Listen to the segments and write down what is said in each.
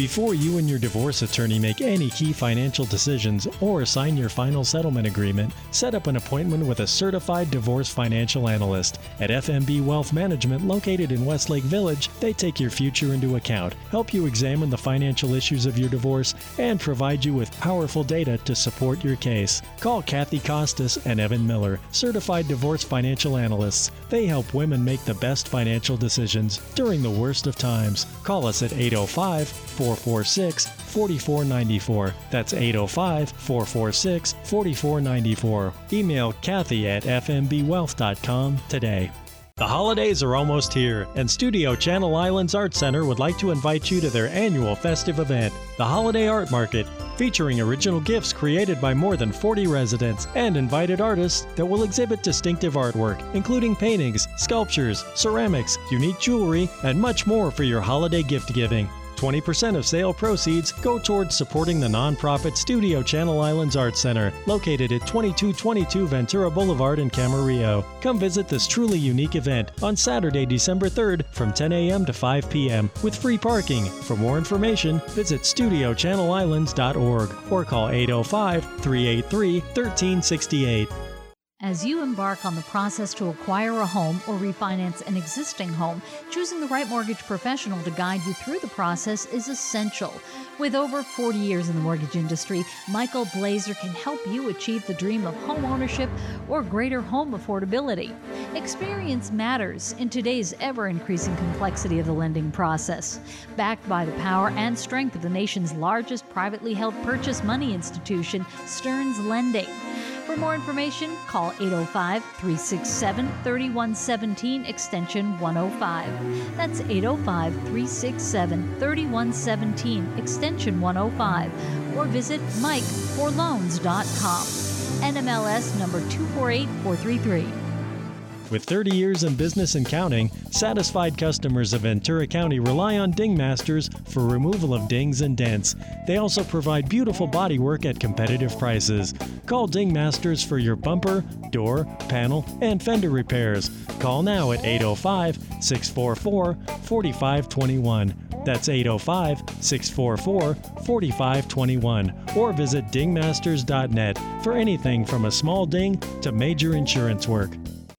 Before you and your divorce attorney make any key financial decisions or sign your final settlement agreement, set up an appointment with a certified divorce financial analyst. At FMB Wealth Management, located in Westlake Village, they take your future into account, help you examine the financial issues of your divorce, and provide you with powerful data to support your case. Call Kathy Costas and Evan Miller, certified divorce financial analysts. They help women make the best financial decisions during the worst of times. Call us at 805-446-4494. That's 805-446-4494. Email Kathy at fmbwealth.com today. The holidays are almost here, and Studio Channel Islands Art Center would like to invite you to their annual festive event, the Holiday Art Market, featuring original gifts created by more than 40 residents and invited artists that will exhibit distinctive artwork, including paintings, sculptures, ceramics, unique jewelry, and much more for your holiday gift giving. 20% of sale proceeds go towards supporting the nonprofit Studio Channel Islands Art Center, located at 2222 Ventura Boulevard in Camarillo. Come visit this truly unique event on Saturday, December 3rd from 10 a.m. to 5 p.m. with free parking. For more information, visit studiochannelislands.org or call 805-383-1368. As you embark on the process to acquire a home or refinance an existing home, choosing the right mortgage professional to guide you through the process is essential. With over 40 years in the mortgage industry, Michael Blazer can help you achieve the dream of home ownership or greater home affordability. Experience matters in today's ever-increasing complexity of the lending process. Backed by the power and strength of the nation's largest privately held purchase money institution, Stearns Lending. For more information, call 805-367-3117, extension 105. That's 805-367-3117, extension 105. Or visit MikeForLoans.com. NMLS number 248433. With 30 years in business and counting, satisfied customers of Ventura County rely on Ding Masters for removal of dings and dents. They also provide beautiful bodywork at competitive prices. Call Ding Masters for your bumper, door, panel, and fender repairs. Call now at 805-644-4521. That's 805-644-4521. Or visit dingmasters.net for anything from a small ding to major insurance work.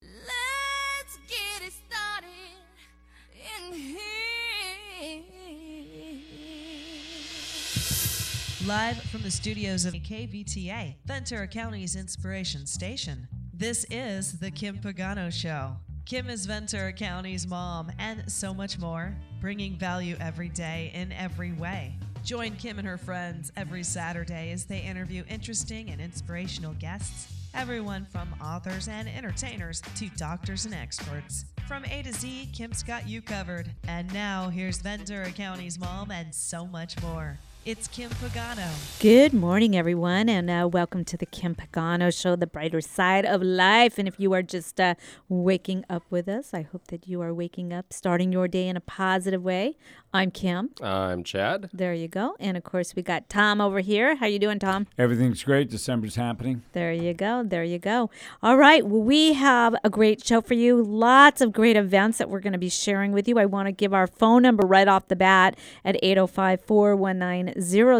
Live from the studios of KVTA, Ventura County's Inspiration Station, this is The Kim Pagano Show. Kim is Ventura County's mom and so much more, bringing value every day in every way. Join Kim and her friends every Saturday as they interview interesting and inspirational guests, everyone from authors and entertainers to doctors and experts. From A to Z, Kim's got you covered. And now, here's Ventura County's mom and so much more. It's Kim Pagano. Good morning, everyone, and welcome to the Kim Pagano Show, the brighter side of life. And if you are just waking up with us, I hope that you are waking up, starting your day in a positive way. I'm Kim. I'm Chad. There you go. And, of course, we got Tom over here. How you doing, Tom? Everything's great. December's happening. There you go. There you go. All right. Well, we have a great show for you. Lots of great events that we're going to be sharing with you. I want to give our phone number right off the bat at 805-419-0008,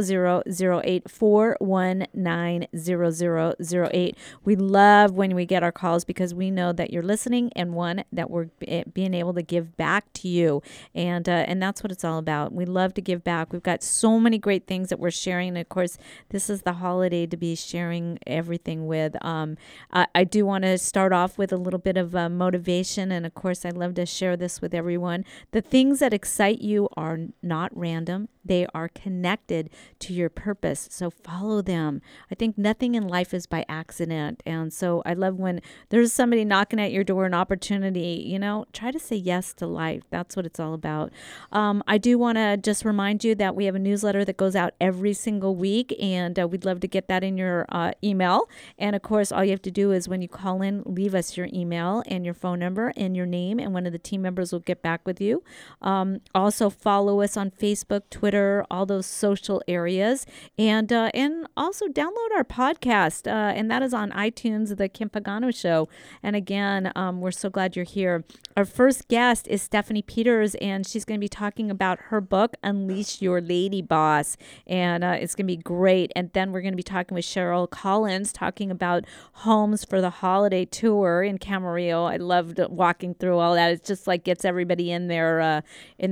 419-0008. We love when we get our calls because we know that you're listening and, one, that we're being able to give back to you. And that's what it's all about. We love to give back. We've got so many great things that we're sharing. And of course, this is the holiday to be sharing everything with. I do want to start off with a little bit of motivation. And of course, I love to share this with everyone. The things that excite you are not random. They are connected to your purpose. So follow them. I think nothing in life is by accident. And so I love when there's somebody knocking at your door, an opportunity, try to say yes to life. That's what it's all about. I do want to just remind you that we have a newsletter that goes out every single week, and we'd love to get that in your email. And of course, all you have to do is when you call in, leave us your email and your phone number and your name, and one of the team members will get back with you. Also follow us on Facebook, Twitter, all those social social areas, and also download our podcast, and that is on iTunes, The Kim Pagano Show. And again, we're so glad you're here. Our first guest is Stephanie Peters, and she's going to be talking about her book, Unleash Your Lady Boss, and it's going to be great. And then we're going to be talking with Cheryl Collins, talking about homes for the holiday tour in Camarillo. I loved walking through all that. It's just like gets everybody in their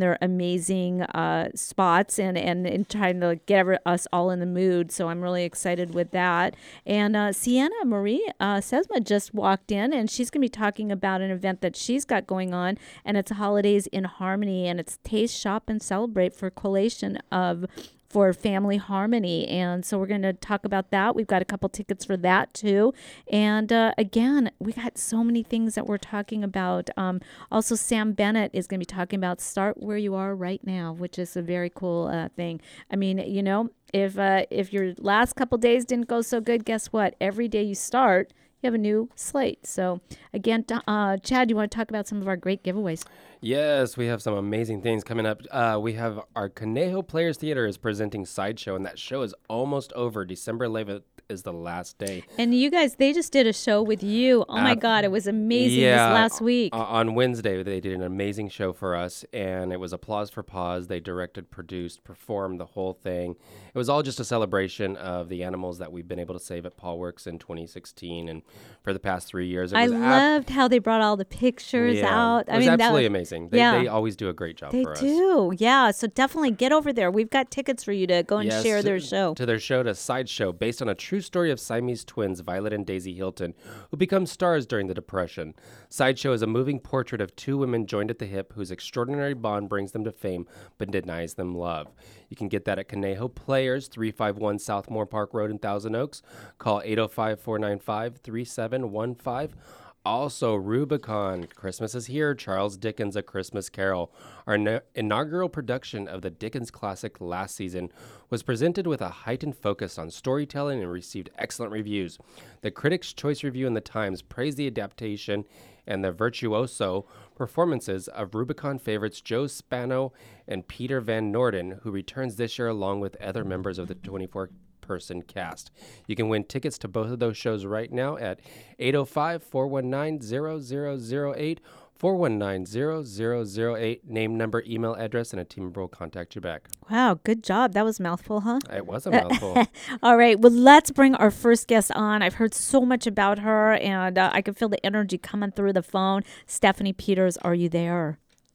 amazing spots and trying to get us all in the mood. So I'm really excited with that. And Sienna Marie Sesma just walked in, and she's going to be talking about an event that she's got going on, and it's Holidays in Harmony, and it's Taste, Shop, and Celebrate for collation for family harmony. And so we're going to talk about that. We've got a couple tickets for that too. And again, we got so many things that we're talking about. Also, Sam Bennett is going to be talking about Start Where You Are Right Now, which is a very cool thing. I mean, you know, if your last couple days didn't go so good, guess what? Every day you start, you have a new slate. So again, Chad, you want to talk about some of our great giveaways? Yes, we have some amazing things coming up. We have our Conejo Players Theater is presenting Sideshow, and that show is almost over. December 11th is the last day. And you guys, they just did a show with you. Oh my God, it was amazing this last week. On Wednesday, they did an amazing show for us, and it was Applause for Pause. They directed, produced, performed the whole thing. It was all just a celebration of the animals that we've been able to save at Paul Works in 2016 and for the past 3 years. I loved how they brought all the pictures out. It was absolutely amazing. They always do a great job for us. They do, yeah. So definitely get over there. We've got tickets for you to go and share their show. To their show, to Sideshow, based on a true story of Siamese twins, Violet and Daisy Hilton, who become stars during the Depression. Sideshow is a moving portrait of two women joined at the hip whose extraordinary bond brings them to fame but denies them love. You can get that at Conejo Players, 351 South Moore Park Road in Thousand Oaks. Call 805-495-3715. Also, Rubicon, Christmas is Here, Charles Dickens, A Christmas Carol. Our inaugural production of the Dickens classic last season was presented with a heightened focus on storytelling and received excellent reviews. The Critics' Choice Review in the Times praised the adaptation and the virtuoso performances of Rubicon favorites Joe Spano and Peter Van Norden, who returns this year along with other members of the 24-person cast. You can win tickets to both of those shows right now at 805-419-0008, 419-0008. Name, number, email address, and a team member will contact you back. Wow, good job. That was a mouthful, huh? It was a mouthful. All right. Well, let's bring our first guest on. I've heard so much about her, and I can feel the energy coming through the phone. Stephanie Peters, are you there?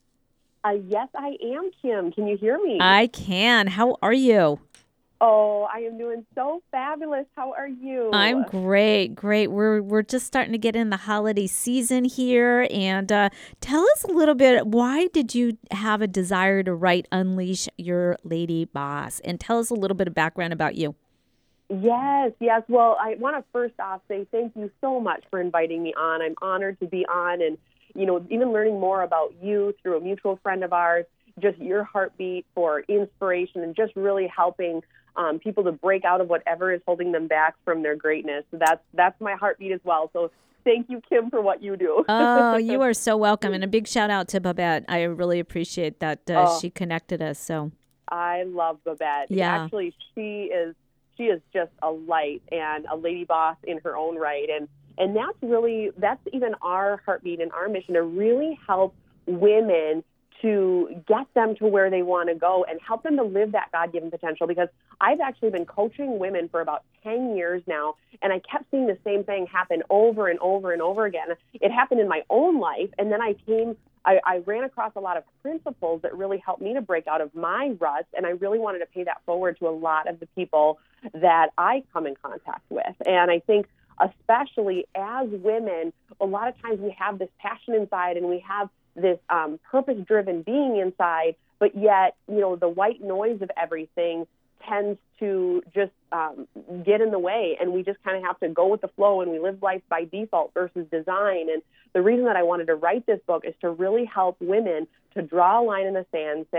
Yes, I am, Kim. Can you hear me? I can. How are you? Oh, I am doing so fabulous. How are you? I'm great. We're just starting to get in the holiday season here, and tell us a little bit. Why did you have a desire to write "Unleash Your Lady Boss"? And tell us a little bit of background about you. Yes. Well, I want to first off say thank you so much for inviting me on. I'm honored to be on, and even learning more about you through a mutual friend of ours. Just your heartbeat for inspiration and just really helping people to break out of whatever is holding them back from their greatness. So that's my heartbeat as well. So thank you, Kim, for what you do. Oh, you are so welcome. And a big shout out to Babette. I really appreciate that she connected us. So I love Babette. Yeah. Actually, she is just a light and a lady boss in her own right. And that's even our heartbeat and our mission, to really help women to get them to where they want to go and help them to live that God-given potential. Because I've actually been coaching women for about 10 years now, and I kept seeing the same thing happen over and over and over again. It happened in my own life, and then I ran across a lot of principles that really helped me to break out of my ruts, and I really wanted to pay that forward to a lot of the people that I come in contact with. And I think especially as women, a lot of times we have this passion inside and we have this purpose-driven being inside, but yet, the white noise of everything tends to just get in the way, and we just kind of have to go with the flow, and we live life by default versus design. And the reason that I wanted to write this book is to really help women to draw a line in the sand saying,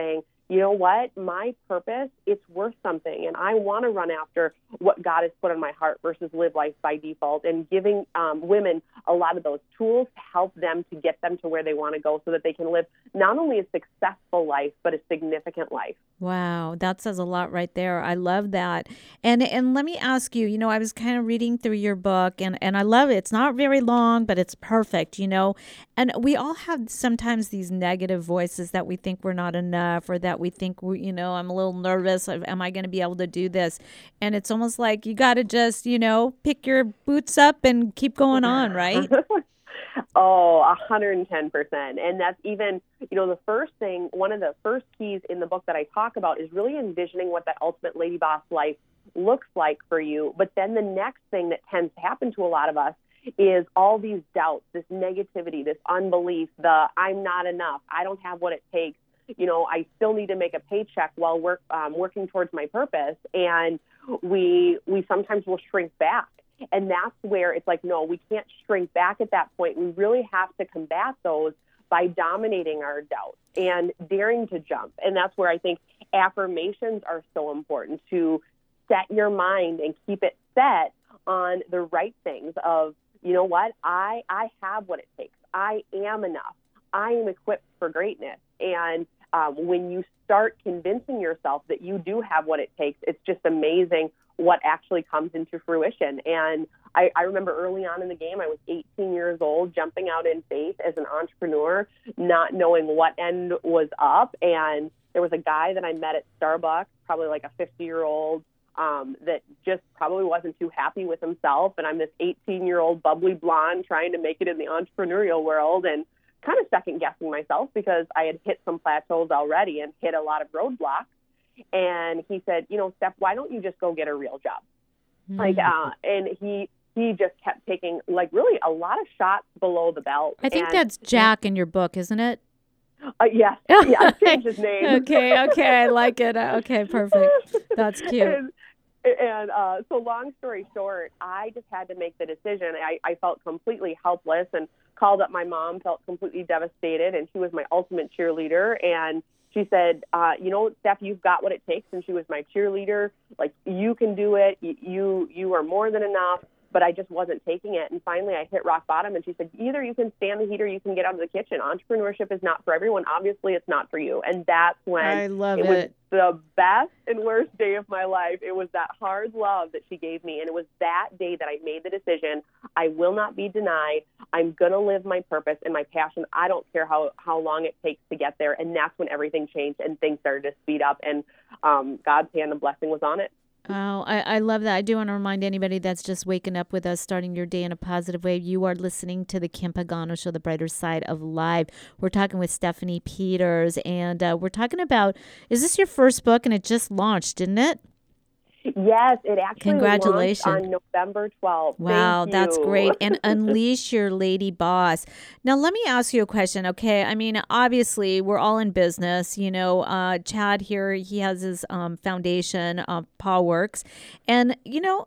you know what, my purpose, it's worth something, and I want to run after what God has put on my heart versus live life by default, and giving women a lot of those tools to help them to get them to where they want to go so that they can live not only a successful life, but a significant life. Wow, that says a lot right there. I love that. And let me ask you, I was kind of reading through your book and I love it. It's not very long, but it's perfect, And we all have sometimes these negative voices that we think we're not enough, or that we think I'm a little nervous. Am I going to be able to do this? And it's almost like you got to just, pick your boots up and keep going on, right? Oh, 110%. And that's even, the first thing, one of the first keys in the book that I talk about is really envisioning what that ultimate lady boss life looks like for you. But then the next thing that tends to happen to a lot of us is all these doubts, this negativity, this unbelief, the I'm not enough, I don't have what it takes, I still need to make a paycheck while working towards my purpose. And we sometimes will shrink back. And that's where it's like, no, we can't shrink back at that point. We really have to combat those by dominating our doubts and daring to jump. And that's where I think affirmations are so important, to set your mind and keep it set on the right things of, you know what, I have what it takes. I am enough. I am equipped for greatness. And when you start convincing yourself that you do have what it takes, it's just amazing what actually comes into fruition. And I remember early on in the game, I was 18 years old, jumping out in faith as an entrepreneur, not knowing what end was up. And there was a guy that I met at Starbucks, probably like a 50-year-old, that just probably wasn't too happy with himself. And I'm this 18-year-old bubbly blonde trying to make it in the entrepreneurial world, and kind of second guessing myself because I had hit some plateaus already and hit a lot of roadblocks. And he said, Steph, why don't you just go get a real job? And he just kept taking really a lot of shots below the belt. I think that's Jack in your book, isn't it? Yes. Yeah, I changed his name. Okay. I like it. Okay, perfect. That's cute. And so long story short, I just had to make the decision. I felt completely helpless and called up my mom, felt completely devastated, and she was my ultimate cheerleader. And she said, Steph, you've got what it takes. And she was my cheerleader. Like, you can do it. You are more than enough. But I just wasn't taking it. And finally, I hit rock bottom. And she said, either you can stand the heat or you can get out of the kitchen. Entrepreneurship is not for everyone. Obviously, it's not for you. And that's when was the best and worst day of my life. It was that hard love that she gave me. And it was that day that I made the decision. I will not be denied. I'm going to live my purpose and my passion. I don't care how long it takes to get there. And that's when everything changed and things started to speed up. And God's hand and blessing was on it. Oh, I love that. I do want to remind anybody that's just waking up with us, starting your day in a positive way. You are listening to the Kim Pagano Show, The Brighter Side of Life. We're talking with Stephanie Peters, and we're talking about, is this your first book? And it just launched, didn't it? Yes, it actually Congratulations. launched on November 12th. Wow, that's great. And Unleash Your Lady Boss. Now, let me ask you a question, okay? I mean, obviously, we're all in business. Chad here, he has his foundation, Paw Works. And,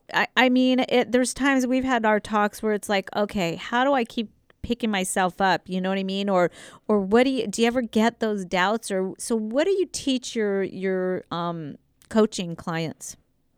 there's times we've had our talks where it's like, okay, how do I keep picking myself up? You know what I mean? Or what do you ever get those doubts? Or so what do you teach your coaching clients?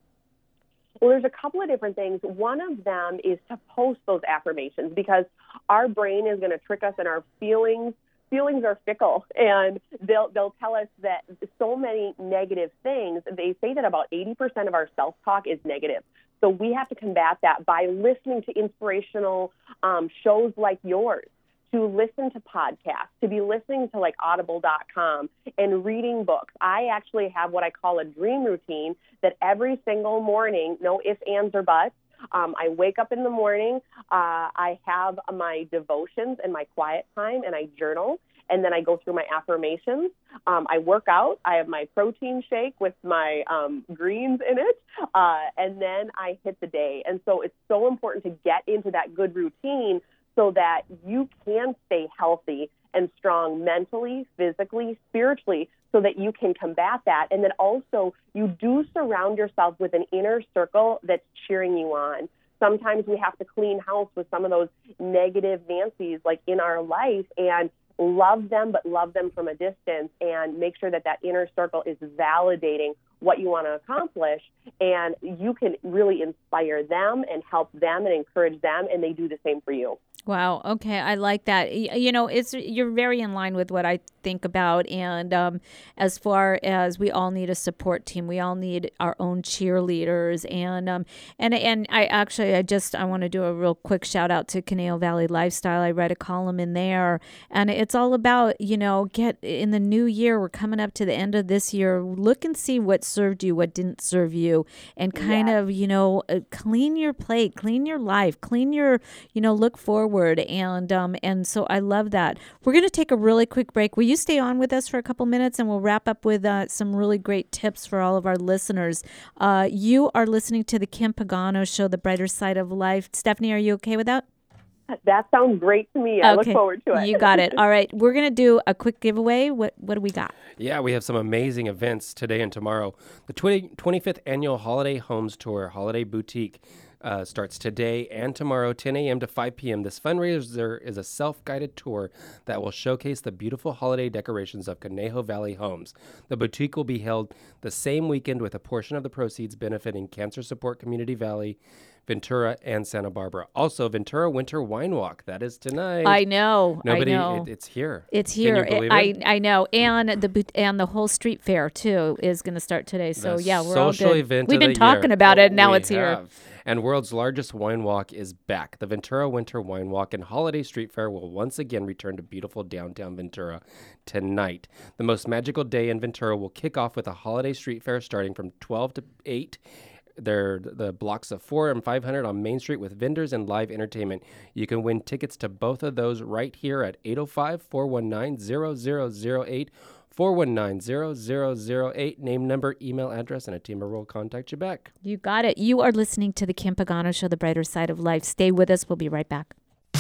Well, there's a couple of different things. One of them is to post those affirmations, because our brain is going to trick us, and our feelings are fickle, and they'll tell us that so many negative things. They say that about 80% of our self-talk is negative. So we have to combat that by listening to inspirational shows like yours, to listen to podcasts, to be listening to like audible.com and reading books. I actually have what I call a dream routine that every single morning, no ifs, ands, or buts, I wake up in the morning, I have my devotions and my quiet time, and I journal, and then I go through my affirmations. I work out. I have my protein shake with my greens in it, and then I hit the day. And so it's so important to get into that good routine so that you can stay healthy and strong mentally, physically, spiritually, so that you can combat that. And then also you do surround yourself with an inner circle that's cheering you on. Sometimes we have to clean house with some of those negative Nancys like in our life, and love them, but love them from a distance, and make sure that inner circle is validating what you want to accomplish, and you can really inspire them and help them and encourage them, and they do the same for you. Wow. Okay. I like that. You're very in line with what I think about. And as far as we all need a support team, we all need our own cheerleaders. And I want to do a real quick shout out to Conejo Valley Lifestyle. I read a column in there, and it's all about, get in the new year. We're coming up to the end of this year. Look and see what served you, what didn't serve you, and kind of, clean your plate, clean your life, clean your, look forward. And so I love that. We're going to take a really quick break. Will you stay on with us for a couple minutes, and we'll wrap up with some really great tips for all of our listeners. You are listening to the Kim Pagano Show, The Brighter Side of Life. Stephanie, are you okay with that? That sounds great to me. I look forward to it. You got it. All right. We're going to do a quick giveaway. What do we got? Yeah, we have some amazing events today and tomorrow. The 25th Annual Holiday Homes Tour, Holiday Boutique, starts today and tomorrow, 10 a.m. to 5 p.m. This fundraiser is a self-guided tour that will showcase the beautiful holiday decorations of Conejo Valley homes. The boutique will be held the same weekend, with a portion of the proceeds benefiting Cancer Support Community Valley, Ventura, and Santa Barbara. Also, Ventura Winter Wine Walk. That is tonight. I know. It's here. It's here. Can you believe it? I know. And the whole street fair too is going to start today. So we're all social good. Event We've of been the talking year. about it, and now We it's here. have. And world's largest wine walk is back. The Ventura Winter Wine Walk and Holiday Street Fair will once again return to beautiful downtown Ventura tonight. The most magical day in Ventura will kick off with a holiday street fair starting from 12 to 8. They're the blocks of 4 and 500 on Main Street with vendors and live entertainment. You can win tickets to both of those right here at 805-419-0008. 419-0008, name, number, email address, and a team member will contact you back. You got it. You are listening to the Kim Pagano Show, The Brighter Side of Life. Stay with us. We'll be right back.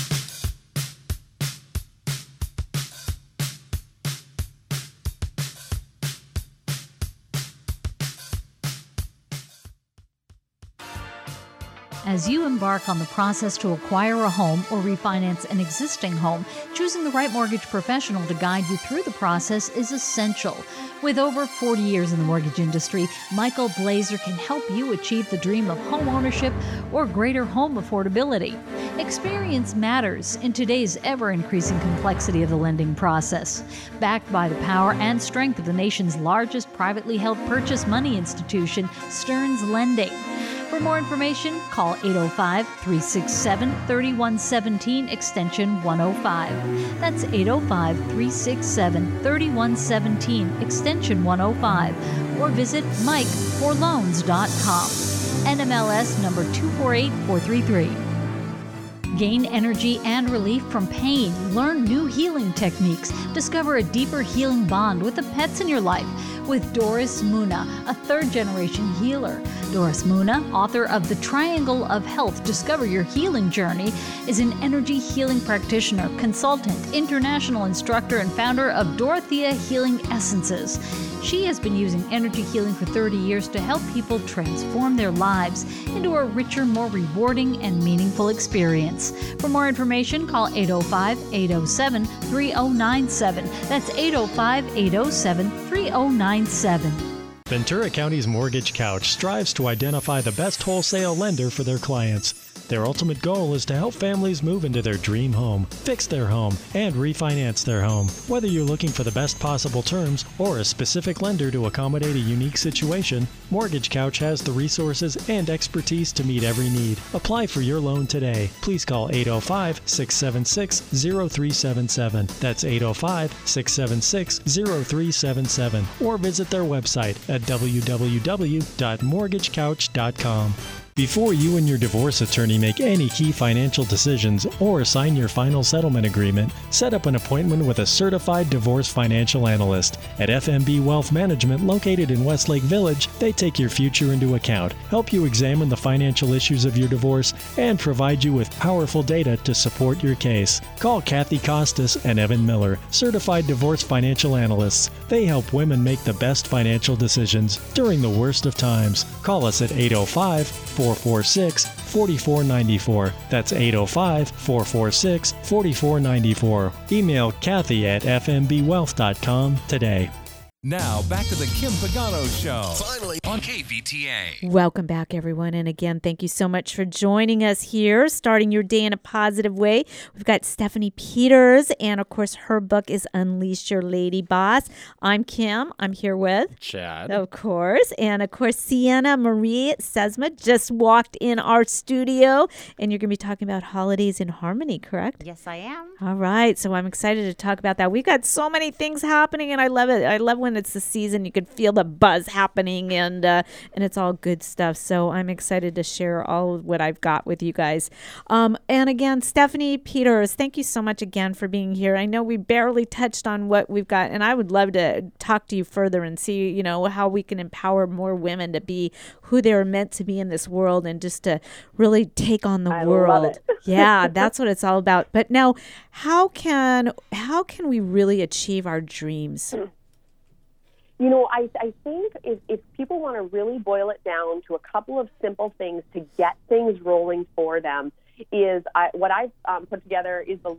As you embark on the process to acquire a home or refinance an existing home, choosing the right mortgage professional to guide you through the process is essential. With over 40 years in the mortgage industry, Michael Blazer can help you achieve the dream of home ownership or greater home affordability. Experience matters in today's ever-increasing complexity of the lending process. Backed by the power and strength of the nation's largest privately held purchase money institution, Stearns Lending. For more information, call 805-367-3117, extension 105. That's 805-367-3117, extension 105. Or visit MikeForLoans.com. NMLS number 248433. Gain energy and relief from pain. Learn new healing techniques. Discover a deeper healing bond with the pets in your life with Doris Muna, a third-generation healer. Doris Muna, author of The Triangle of Health, Discover Your Healing Journey, is an energy healing practitioner, consultant, international instructor, and founder of Dorothea Healing Essences. She has been using energy healing for 30 years to help people transform their lives into a richer, more rewarding, and meaningful experience. For more information, call 805-807-3097. That's 805-807-3097. Ventura County's Mortgage Couch strives to identify the best wholesale lender for their clients. Their ultimate goal is to help families move into their dream home, fix their home, and refinance their home. Whether you're looking for the best possible terms or a specific lender to accommodate a unique situation, Mortgage Couch has the resources and expertise to meet every need. Apply for your loan today. Please call 805-676-0377. That's 805-676-0377. Or visit their website at www.mortgagecouch.com. Before you and your divorce attorney make any key financial decisions or sign your final settlement agreement, set up an appointment with a certified divorce financial analyst. At FMB Wealth Management, located in Westlake Village, they take your future into account, help you examine the financial issues of your divorce, and provide you with powerful data to support your case. Call Kathy Costas and Evan Miller, certified divorce financial analysts. They help women make the best financial decisions during the worst of times. Call us at 805 805-446-4494. That's 805-446-4494. Email Kathy at fmbwealth.com today. Now, back to the Kim Pagano Show. Finally on KVTA. Welcome back, everyone. And again, thank you so much for joining us here, starting your day in a positive way. We've got Stephanie Peters, and of course, her book is Unleash Your Lady Boss. I'm Kim. I'm here with Chad. Of course. And of course, Sienna Marie Sesma just walked in our studio, and you're going to be talking about holidays in harmony, correct? Yes, I am. All right. So I'm excited to talk about that. We've got so many things happening, and I love it. I love when it's the season. You could feel the buzz happening, and it's all good stuff. So I'm excited to share all of what I've got with you guys. And again, Stephanie Peters, thank you so much again for being here. I know we barely touched on what we've got, and I would love to talk to you further and see, you know, how we can empower more women to be who they're meant to be in this world, and just to really take on the world. Love it. Yeah, that's what it's all about. But now, how can we really achieve our dreams? You know, I think if people want to really boil it down to a couple of simple things to get things rolling for them, what I've put together is the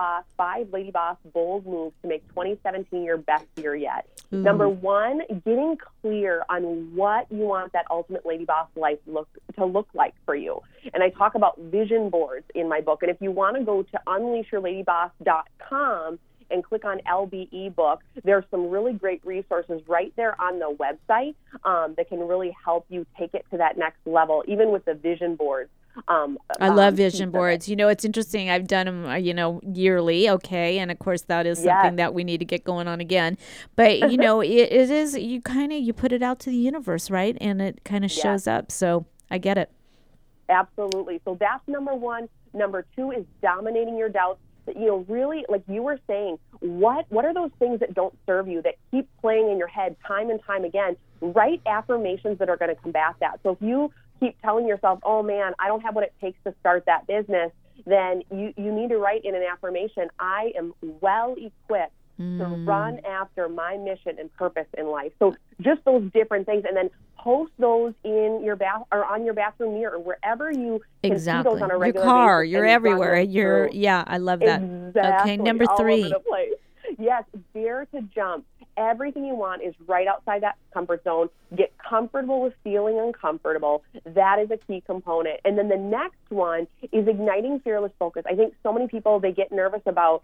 5 Lady Boss bold moves to make 2017 your best year yet. Mm. Number 1, getting clear on what you want that ultimate Lady Boss life to look like for you. And I talk about vision boards in my book. And if you want to go to unleashyourladyboss.com and click on LBE book, there's some really great resources right there on the website that can really help you take it to that next level, even with the vision boards. I love vision boards. You know, it's interesting. I've done them, yearly. Okay. And of course that is something that we need to get going on again. But, you know, it is, you put it out to the universe, right? And it kind of shows up. So I get it. Absolutely. So that's number 1. Number 2 is dominating your doubts. You know, really, like you were saying, what are those things that don't serve you, that keep playing in your head time and time again? Write affirmations that are going to combat that. So if you keep telling yourself, oh man, I don't have what it takes to start that business, then you need to write in an affirmation, I am well equipped to run after my mission and purpose in life. So just those different things, and then post those in your on your bathroom mirror, wherever you can see those on a regular your car, basis. You're everywhere. I love that. Exactly. Okay, number 3. All over the place. Yes, dare to jump. Everything you want is right outside that comfort zone. Get comfortable with feeling uncomfortable. That is a key component. And then the next one is igniting fearless focus. I think so many people, they get nervous about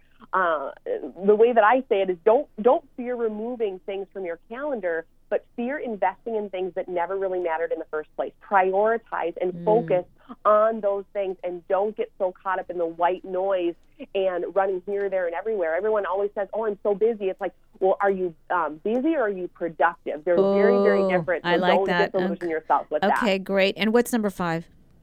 the way that I say it is don't fear removing things from your calendar, but fear investing in things that never really mattered in the first place. Prioritize and focus on those things, and don't get so caught up in the white noise and running here, there, and everywhere. Everyone always says, oh, I'm so busy. It's like, well, are you busy or are you productive? They're very, very different. So I like don't that. disillusion yourself with that. Okay, great. And what's number 5?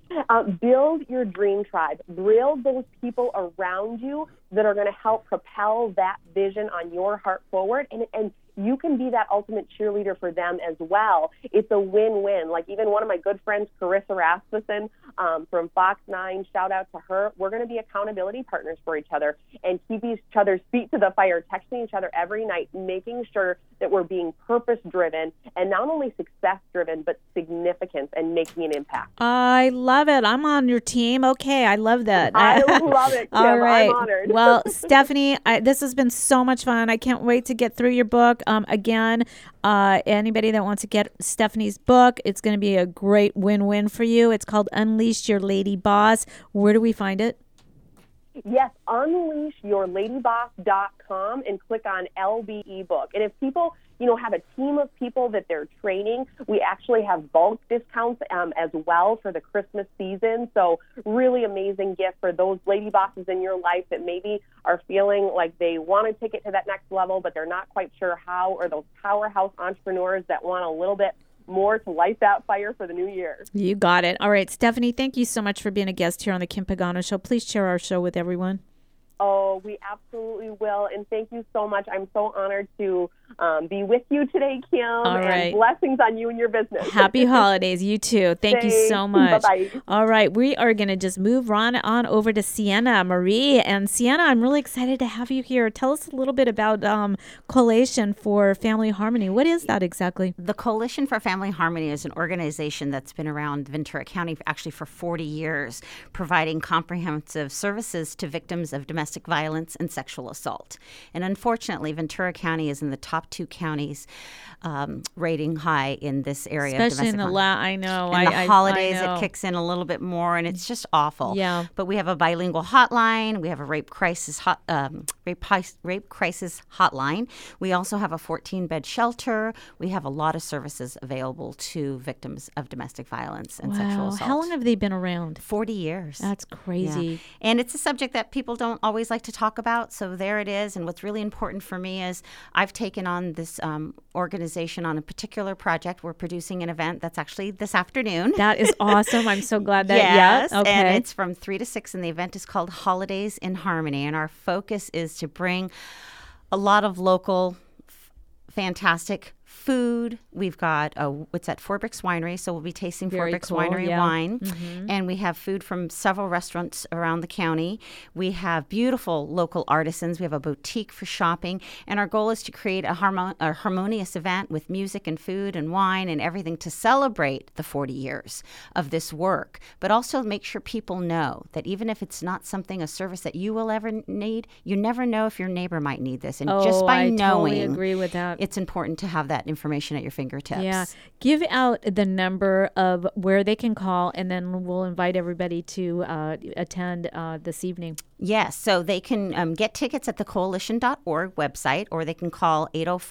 Build your dream tribe. Build those people around you that are going to help propel that vision on your heart forward, and you can be that ultimate cheerleader for them as well. It's a win-win. Like even one of my good friends, Carissa Rasmussen from Fox 9, shout out to her. We're going to be accountability partners for each other and keep each other's feet to the fire, texting each other every night, making sure that we're being purpose-driven and not only success-driven, but significance and making an impact. I love it. I'm on your team. Okay, I love that. I love it, Kim. All right. I'm honored. Well, Stephanie, this has been so much fun. I can't wait to get through your book. Again, anybody that wants to get Stephanie's book, it's going to be a great win-win for you. It's called Unleash Your Lady Boss. Where do we find it? Yes, unleashyourladyboss.com and click on LBE book. And if people, have a team of people that they're training, we actually have bulk discounts as well for the Christmas season. So really amazing gift for those lady bosses in your life that maybe are feeling like they want to take it to that next level, but they're not quite sure how, or those powerhouse entrepreneurs that want a little bit more to light that fire for the new year. You got it. All right, Stephanie, thank you so much for being a guest here on the Kim Pagano Show. Please share our show with everyone. Oh, Oh, we absolutely will. And thank you so much. I'm so honored to be with you today, Kim. right. And blessings on you and your business. Happy holidays. You too. Thank you so much. Bye-bye. All right. We are going to just move on over to Sienna Marie. And Sienna, I'm really excited to have you here. Tell us a little bit about Coalition for Family Harmony. What is that exactly? The Coalition for Family Harmony is an organization that's been around Ventura County actually for 40 years, providing comprehensive services to victims of domestic violence and sexual assault. And unfortunately, Ventura County is in the top 2 counties rating high in this area. Especially of in domestic the violence. I know. In the holidays, I know. it kicks in a little bit more, and it's just awful. Yeah. But we have a bilingual hotline. We have a rape crisis hotline. We also have a 14-bed shelter. We have a lot of services available to victims of domestic violence and sexual assault. How long have they been around? 40 years. That's crazy. Yeah. And it's a subject that people don't always like to talk about. So there it is. And what's really important for me is I've taken on this organization on a particular project. We're producing an event that's actually this afternoon. That is awesome. I'm so glad that, yes, yeah. Okay. And it's from 3 to 6, and the event is called Holidays in Harmony. And our focus is to bring a lot of local, fantastic food. We've got it's at Four Bricks Winery, so we'll be tasting Very Four Bricks cool, Winery yeah. wine. Mm-hmm. And we have food from several restaurants around the county. We have beautiful local artisans. We have a boutique for shopping. And our goal is to create a harmonious event with music and food and wine and everything to celebrate the 40 years of this work, but also make sure people know that even if it's not a service that you will ever need, you never know if your neighbor might need this. And just by I knowing, totally agree with that. it's important to have that information at your fingertips. Yeah. Give out the number of where they can call, and then we'll invite everybody to attend this evening. Yes. So they can get tickets at the coalition.org website, or they can call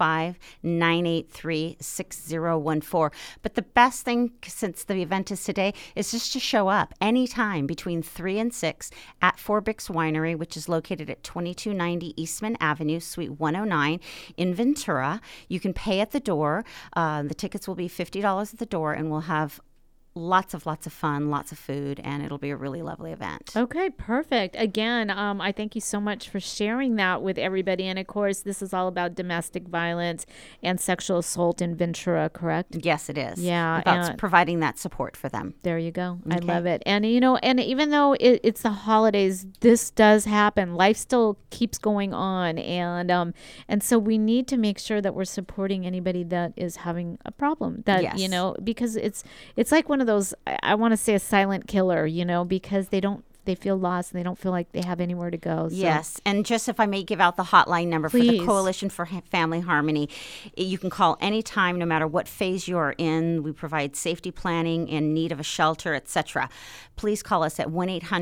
805-983-6014. But the best thing, since the event is today, is just to show up anytime between 3 and 6 at Four Bricks Winery, which is located at 2290 Eastman Avenue, Suite 109 in Ventura. You can pay at the door. The tickets will be $50 at the door, and we'll have lots of fun, lots of food, and it'll be a really lovely event. Okay, perfect. Again, I thank you so much for sharing that with everybody. And of course, this is all about domestic violence and sexual assault in Ventura, correct? Yes, it is. Yeah. About providing that support for them. There you go. Okay. I love it. And, and even though it's the holidays, this does happen. Life still keeps going on. And so we need to make sure that we're supporting anybody that is having a problem. That, Yes. because it's like one of those, I want to say a silent killer, because they feel lost and they don't feel like they have anywhere to go. So. Yes. And just if I may give out the hotline number for Please. the Coalition for Family Harmony, you can call anytime, no matter what phase you're in. We provide safety planning, in need of a shelter, etc. Please call us at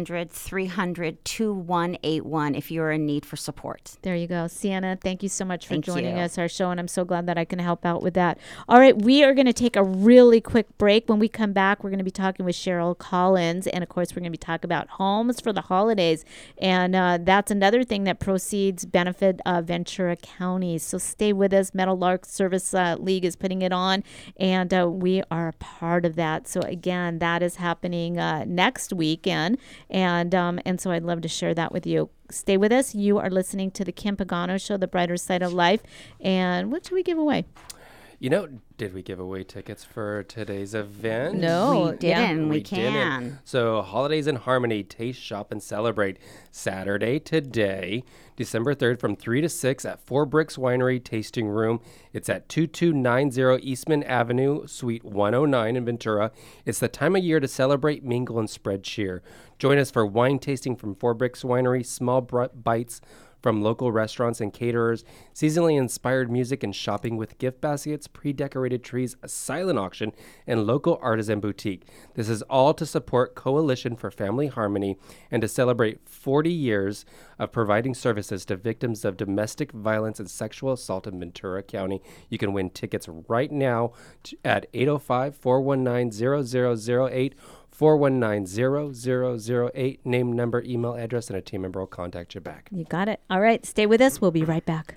1-800-300-2181 if you're in need for support. There you go. Sienna, thank you so much for Thank joining you. us, our show, and I'm so glad that I can help out with that. All right, we are going to take a really quick break. When we come back, we're going to be talking with Cheryl Collins, and of course, we're going to be talking about homes for the holidays, and that's another thing that proceeds benefit Ventura County. So stay with us. Meadowlark Service League is putting it on, and we are a part of that. So again, that is happening next weekend, and so I'd love to share that with you. Stay with us. You are listening to the Kim Pagano Show, The Brighter Side of Life. And what should we give away? Did we give away tickets for today's event? No. We didn't. We didn't. can. So Holidays in Harmony, Taste, Shop, and Celebrate. Saturday today, December 3rd from 3 to 6 at Four Bricks Winery Tasting Room. It's at 2290 Eastman Avenue, Suite 109 in Ventura. It's the time of year to celebrate, mingle, and spread cheer. Join us for wine tasting from Four Bricks Winery, small bites from local restaurants and caterers, seasonally inspired music and shopping with gift baskets, pre-decorated trees, a silent auction, and local artisan boutique. This is all to support Coalition for Family Harmony and to celebrate 40 years of providing services to victims of domestic violence and sexual assault in Ventura County. You can win tickets right now at 805-419-0008, 419-0008, name, number, email address, and a team member will contact you back. You got it. All right, stay with us. We'll be right back.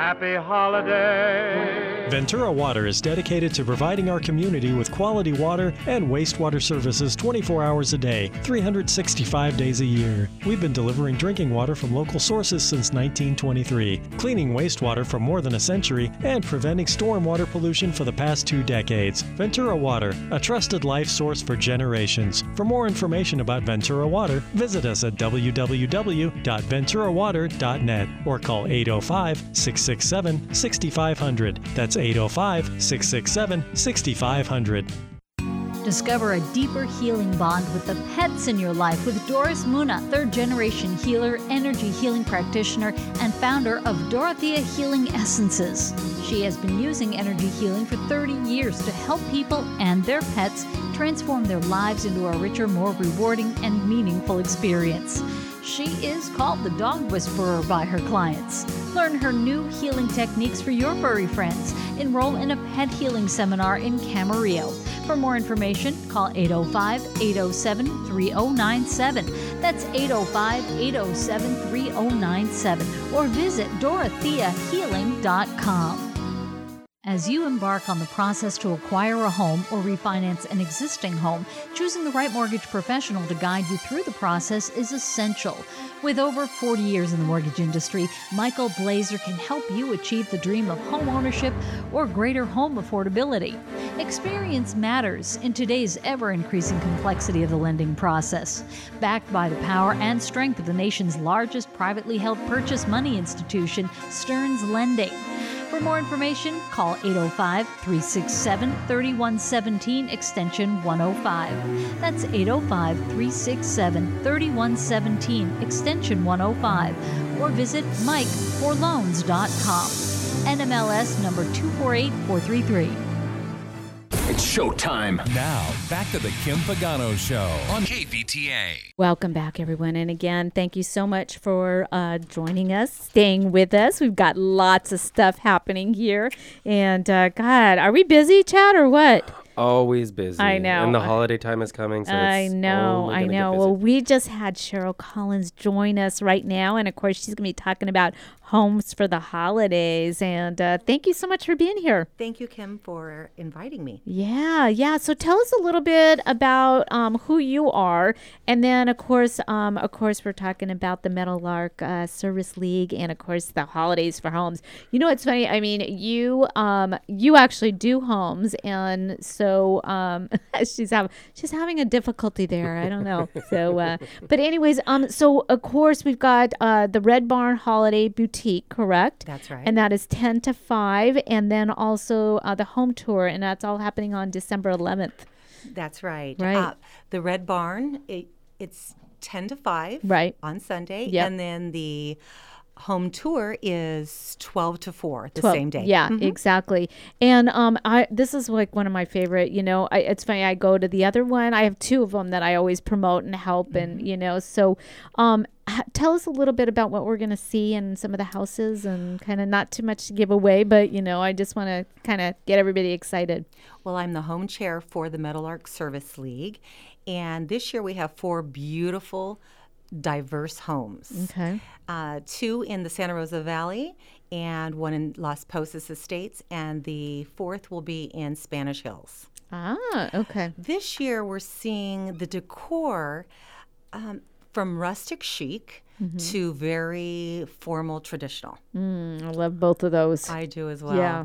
Happy holiday. Ventura Water is dedicated to providing our community with quality water and wastewater services 24 hours a day, 365 days a year. We've been delivering drinking water from local sources since 1923, cleaning wastewater for more than a century, and preventing stormwater pollution for the past 2 decades. Ventura Water, a trusted life source for generations. For more information about Ventura Water, visit us at www.venturawater.net or call 805-667-6500. That's 805-667-6500. Discover a deeper healing bond with the pets in your life with Doris Muna, third-generation healer, energy healing practitioner, and founder of Dorothea Healing Essences. She has been using energy healing for 30 years to help people and their pets transform their lives into a richer, more rewarding, and meaningful experience. She is called the Dog Whisperer by her clients. Learn her new healing techniques for your furry friends. Enroll in a pet healing seminar in Camarillo. For more information, call 805-807-3097. That's 805-807-3097. Or visit dorotheahealing.com. As you embark on the process to acquire a home or refinance an existing home, choosing the right mortgage professional to guide you through the process is essential. With over 40 years in the mortgage industry, Michael Blazer can help you achieve the dream of home ownership or greater home affordability. Experience matters in today's ever-increasing complexity of the lending process. Backed by the power and strength of the nation's largest privately held purchase money institution, Stearns Lending. For more information, call 805-367-3117, extension 105. That's 805-367-3117, extension 105. Or visit MikeForLoans.com. NMLS number 248433. It's showtime. Now, back to the Kim Pagano Show on KVTA. Welcome back, everyone. And again, thank you so much for joining us, staying with us. We've got lots of stuff happening here. And, God, are we busy, Chad, or what? Always busy. I know. And the holiday time is coming, so I it's know. only gonna get busy. Well, we just had Cheryl Collins join us right now. And, of course, she's going to be talking about homes for the holidays. And thank you so much for being here. Thank you, Kim, for inviting me. Yeah. So tell us a little bit about who you are. And then, of course, we're talking about the Meadowlark Service League and, of course, the holidays for homes. You know, it's funny. I mean, you actually do homes. And so she's having a difficulty there. I don't know. So, but anyways, so, of course, we've got the Red Barn Holiday Boutique, correct? That's right. And that is 10 to 5. And then also the home tour, and that's all happening on December 11th. That's right. Right. The Red Barn, it's 10 to 5 right. on Sunday. Yep. And then the home tour is 12 to 4 the 12, same day. Yeah, exactly. And this is like one of my favorite, it's funny, I go to the other one. I have 2 of them that I always promote and help. And, so tell us a little bit about what we're going to see in some of the houses, and kind of not too much to give away, but, I just want to kind of get everybody excited. Well, I'm the home chair for the Meadowlark Service League. And this year we have 4 beautiful, diverse homes. Okay. 2 in the Santa Rosa Valley and 1 in Las Posas Estates, and the 4th will be in Spanish Hills. Ah, okay. This year we're seeing the decor from rustic chic to very formal traditional. I love both of those. I do as well. Yeah.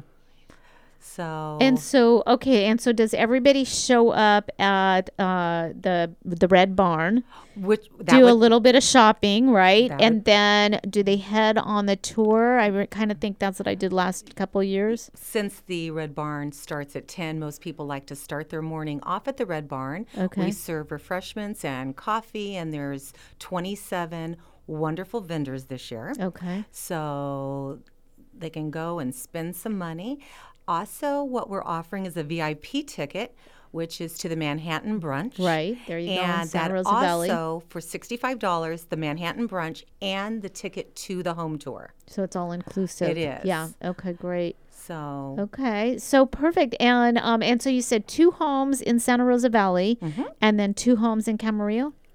So does everybody show up at the Red Barn? Do a little bit of shopping, right? And then do they head on the tour? I kind of think that's what I did last couple of years. Since the Red Barn starts at 10, most people like to start their morning off at the Red Barn. Okay. We serve refreshments and coffee, and there's 27 wonderful vendors this year. Okay. So they can go and spend some money. Also, what we're offering is a VIP ticket, which is to the Manhattan Brunch. Right. There you go. And Santa that Rosa Valley. also, for $65, the Manhattan Brunch and the ticket to the home tour. So it's all inclusive. It is. Yeah. Okay, great. So. Okay. So perfect. And so you said 2 homes in Santa Rosa Valley and then 2 homes in Camarillo?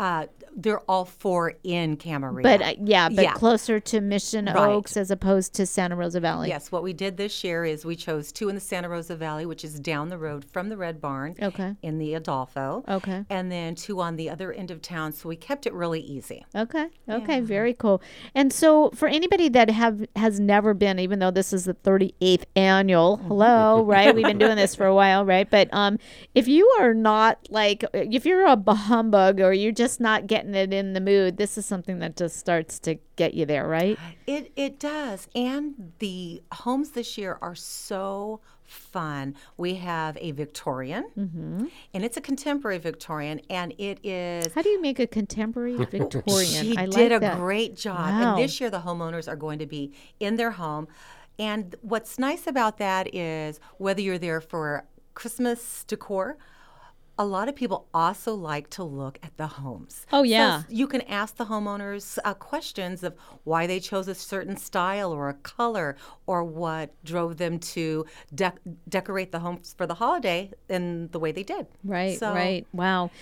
They're all 4 in Camarillo. But closer to Mission Oaks as opposed to Santa Rosa Valley. Yes, what we did this year is we chose 2 in the Santa Rosa Valley, which is down the road from the Red Barn in the Adolfo. Okay. And then 2 on the other end of town, so we kept it really easy. Okay, very cool. And so for anybody that has never been, even though this is the 38th annual, right? We've been doing this for a while, right? But if you are not if you're a humbug or you're just not getting it in the mood, this is something that just starts to get you there, right? It does. And the homes this year are so fun. We have a Victorian, and it's a contemporary Victorian, and it is... How do you make a contemporary Victorian? She did a great job. Wow. And this year the homeowners are going to be in their home. And what's nice about that is whether you're there for Christmas decor, a lot of people also like to look at the homes. Oh, yeah. So you can ask the homeowners questions of why they chose a certain style or a color or what drove them to decorate the homes for the holiday in the way they did. Right, right. Wow.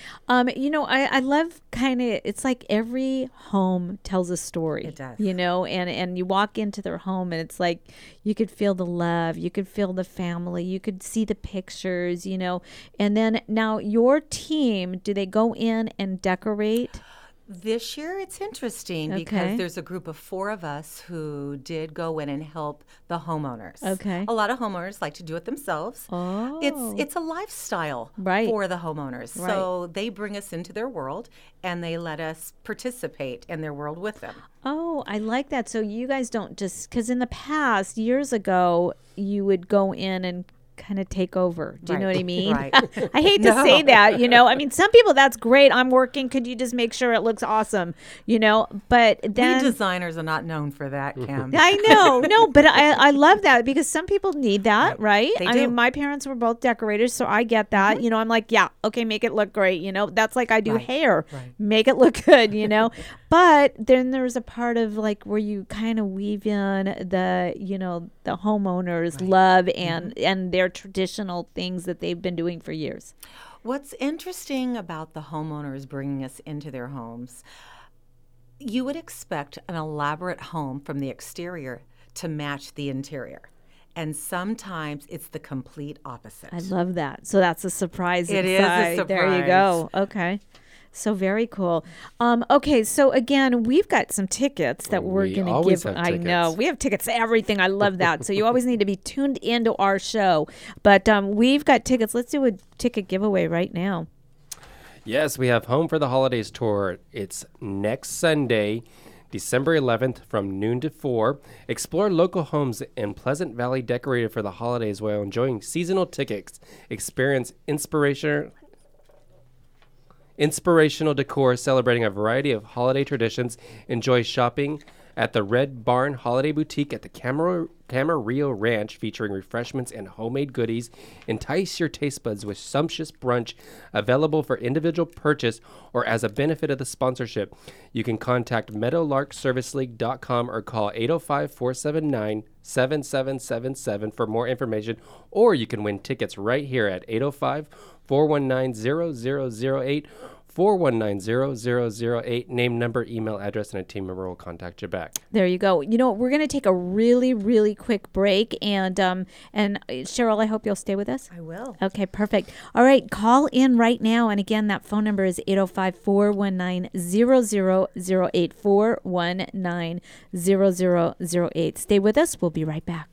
I love it's like every home tells a story. It does. And you walk into their home and it's like you could feel the love, you could feel the family, you could see the pictures, and then now your team, do they go in and decorate? This year it's interesting because there's a group of 4 of us who did go in and help the homeowners. Okay. A lot of homeowners like to do it themselves. Oh. It's a lifestyle for the homeowners. Right. So they bring us into their world and they let us participate in their world with them. Oh, I like that. So you guys don't just, because in the past, years ago, you would go in and kind of take over. Do you know what I mean? Right. I hate to say that, I mean, some people, that's great. I'm working. Could you just make sure it looks awesome? But then we designers are not known for that, Cam. I know. No, but I love that because some people need that, right? They I do. mean, my parents were both decorators, so I get that. I'm like, yeah, okay, make it look great. That's like I do hair. Right. Make it look good, But then there's a part of like where you kind of weave in the homeowners' love and their traditional things that they've been doing for years. What's interesting about the homeowners bringing us into their homes, you would expect an elaborate home from the exterior to match the interior. And sometimes it's the complete opposite. I love that. So that's a surprise It inside. is a surprise. There you go. Okay. So very cool. Okay, so again, we've got some tickets that we're going to give. I know we have tickets to everything. I love that. So you always need to be tuned into our show. But we've got tickets. Let's do a ticket giveaway right now. Yes, we have Home for the Holidays tour. It's next Sunday, December 11th from noon to 4. Explore local homes in Pleasant Valley decorated for the holidays while enjoying seasonal tickets. Experience inspirational decor celebrating a variety of holiday traditions. Enjoy shopping at the Red Barn Holiday Boutique at the Camarillo Ranch, featuring refreshments and homemade goodies. Entice your taste buds with sumptuous brunch available for individual purchase or as a benefit of the sponsorship. You can contact meadowlarkserviceleague.com or call 805-479-7777 for more information, or you can win tickets right here at 805-419-0008, 419-0008. Name, number, email address, and a team member will contact you back. There you go. We're going to take a really, really quick break. And Cheryl, I hope you'll stay with us. I will. Okay, perfect. All right, call in right now. And again, that phone number is 805-419-0008, 419-0008. Stay with us. We'll be right back.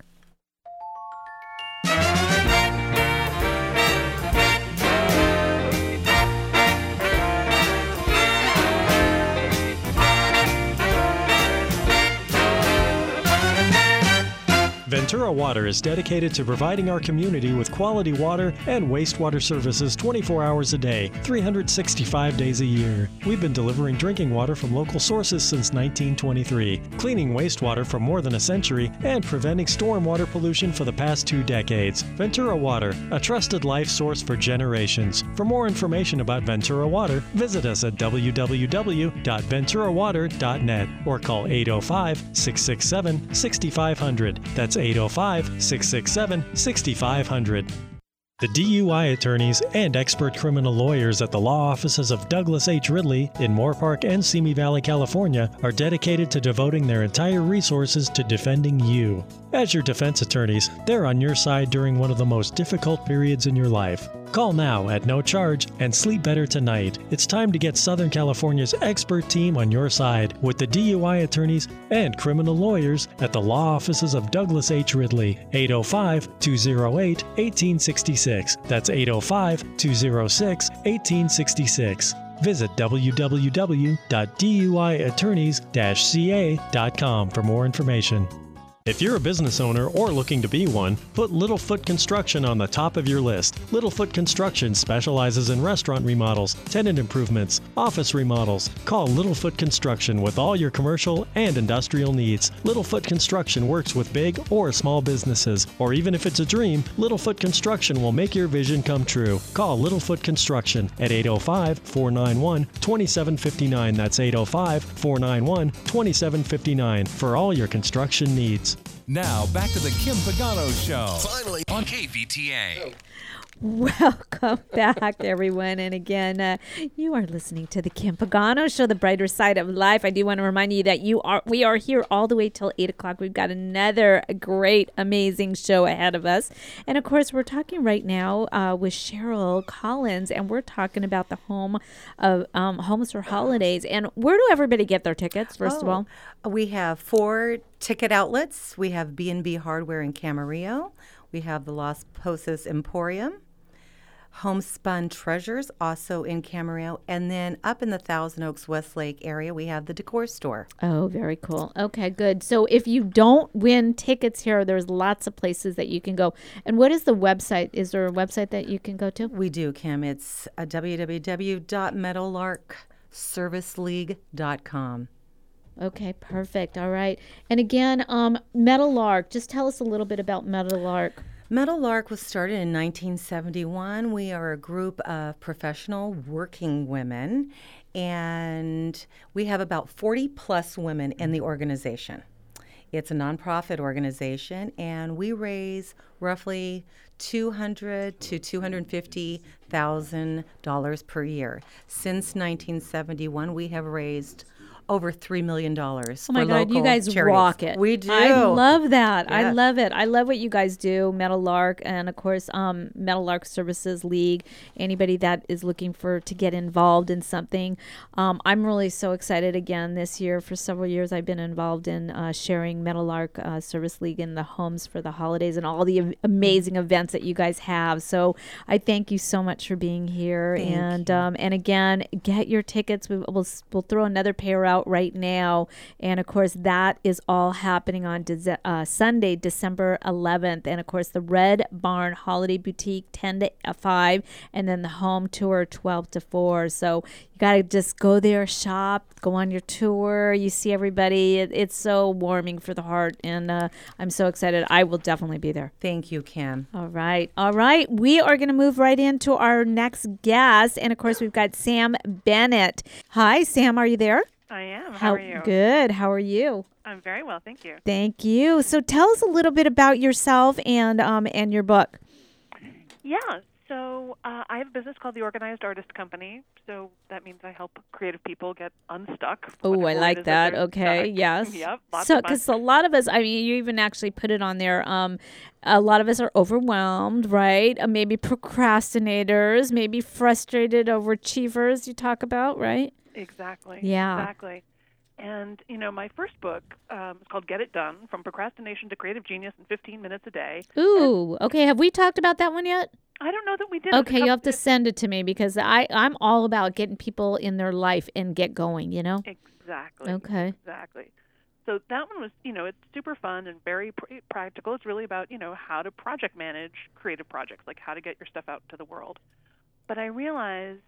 Ventura Water is dedicated to providing our community with quality water and wastewater services 24 hours a day, 365 days a year. We've been delivering drinking water from local sources since 1923, cleaning wastewater for more than a century, and preventing stormwater pollution for the past 2 decades. Ventura Water, a trusted life source for generations. For more information about Ventura Water, visit us at www.venturawater.net or call 805-667-6500. That's 805-667-6500. The DUI attorneys and expert criminal lawyers at the law offices of Douglas H. Ridley in Moorpark and Simi Valley, California, are dedicated to devoting their entire resources to defending you. As your defense attorneys, they're on your side during one of the most difficult periods in your life. Call now at no charge and sleep better tonight. It's time to get Southern California's expert team on your side with the DUI attorneys and criminal lawyers at the law offices of Douglas H. Ridley, 805-208-1866. That's 805-206-1866. Visit www.duiattorneys-ca.com for more information. If you're a business owner or looking to be one, put Littlefoot Construction on the top of your list. Littlefoot Construction specializes in restaurant remodels, tenant improvements, office remodels. Call Littlefoot Construction with all your commercial and industrial needs. Littlefoot Construction works with big or small businesses, or even if it's a dream, Littlefoot Construction will make your vision come true. Call Littlefoot Construction at 805-491-2759. That's 805-491-2759 for all your construction needs. Now, back to the Kim Pagano Show. Finally on KVTA. Welcome back, everyone. And again, you are listening to the Kim Pagano Show, the brighter side of life. I do want to remind you that we are here all the way till 8 o'clock. We've got another great, amazing show ahead of us. And of course, we're talking right now with Cheryl Collins, and we're talking about the home of Homes for Holidays. And where do everybody get their tickets, first of all? We have 4 ticket outlets. We have B&B Hardware in Camarillo. We have the Las Posas Emporium. Homespun Treasures, also in Camarillo. And then up in the Thousand Oaks Westlake area, we have the Decor Store. Oh, very cool. Okay, good. So if you don't win tickets here, there's lots of places that you can go. And what is the website? Is there a website that you can go to? We do, Kim. It's www.meadowlarkserviceleague.com. Okay, perfect. All right. And again, Meadowlark, just tell us a little bit about Meadowlark. Meadowlark was started in 1971. We are a group of professional working women, and we have about 40 plus women in the organization. It's a nonprofit organization, and we raise roughly $200,000 to $250,000 per year. Since 1971, we have raised over $3 million Oh my God, you guys charities. Rock it. We do. I love that. Yes. I love it. I love what you guys do, Meadowlark, and of course, Meadowlark Services League. Anybody that is looking to get involved in something. I'm really so excited again this year. For several years, I've been involved in sharing Meadowlark Service League in the homes for the holidays and all the amazing events that you guys have. So I thank you so much for being here. Thank you. And again, get your tickets. We'll throw another pair out right now, and of course that is all happening on Sunday, December 11th, and of course the Red Barn Holiday Boutique 10 to 5, and then the home tour 12 to 4. So you got to just go there, shop, go on your tour. You see everybody. It's so warming for the heart, and I'm so excited. I will definitely be there. Thank you, Kim. All right. We are going to move right into our next guest, and of course we've got Sam Bennett. Hi, Sam. Are you there? I am. How are you? Good. How are you? I'm very well, thank you. Thank you. So tell us a little bit about yourself and your book. Yeah. So I have a business called the Organized Artist Company. So that means I help creative people get unstuck. Oh, I like that. Okay. Stuck. Yes. Yep. Lots So, of fun. because a lot of us, I mean, you even actually put it on there. A lot of us are overwhelmed, right? Maybe procrastinators, maybe frustrated overachievers. You talk about, right? Exactly. Yeah. Exactly. And, my first book is called Get It Done, From Procrastination to Creative Genius in 15 Minutes a Day. Ooh, okay. Have we talked about that one yet? I don't know that we did. Okay, you have to send it to me because I'm all about getting people in their life and get going, Exactly. Okay. Exactly. So that one was, it's super fun and very practical. It's really about, how to project manage creative projects, like how to get your stuff out to the world. But I realized,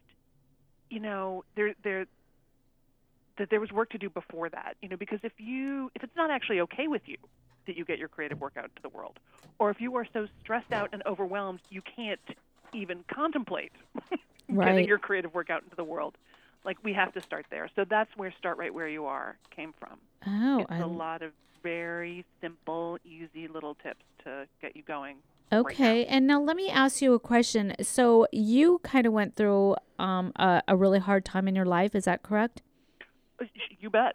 that there was work to do before that, because if it's not actually okay with you that you get your creative work out to the world, or if you are so stressed out and overwhelmed you can't even contemplate getting your creative work out into the world, like we have to start there. So that's where Start Right Where You Are came from. Oh, it's a lot of very simple, easy little tips to get you going Okay. And now let me ask you a question. So you kind of went through a really hard time in your life. Is that correct? You bet.